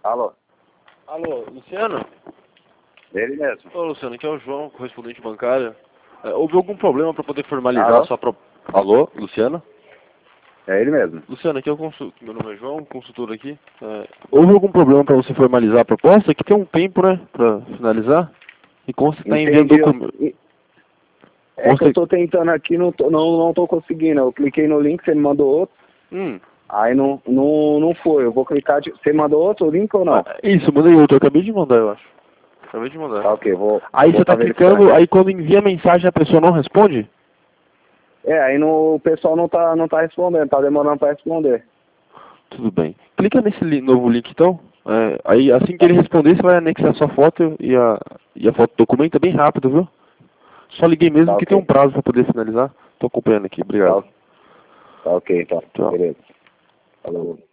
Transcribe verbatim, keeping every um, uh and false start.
Alô? Alô, Luciano? Ele mesmo. Ô, Luciano, aqui é o João, correspondente bancário. É, houve algum problema para poder formalizar Alô? a sua pro... Alô, Luciano? É ele mesmo. Luciano, aqui é o consul... meu nome é João, consultor aqui. É, houve algum problema para você formalizar a proposta? Que tem um tempo, né, para finalizar? E como você está enviando Entendi. eu- documento? e- É que eu tô tentando aqui, não tô, não, não tô conseguindo. Eu cliquei no link, você me mandou outro. Hum. Aí não, não, não foi. Eu vou clicar de... Você mandou outro link ou não? Ah, isso, mandei outro, eu acabei de mandar, eu acho. Acabei de mandar. Tá, ok. Vou, Aí vou você tá tá verificando clicando, aqui. aí quando envia a mensagem a pessoa não responde? É, aí no, o pessoal não tá, não tá respondendo. Tá demorando pra responder. Tudo bem. Clica nesse li- novo link então. É, aí assim que ele responder, você vai anexar sua foto e a, e a foto do documento, é bem rápido, viu? Só liguei mesmo Tá, que tem um ok. prazo para poder finalizar. Tô acompanhando aqui, Tá, obrigado. tá ok, então. Tchau. Beleza. Falou.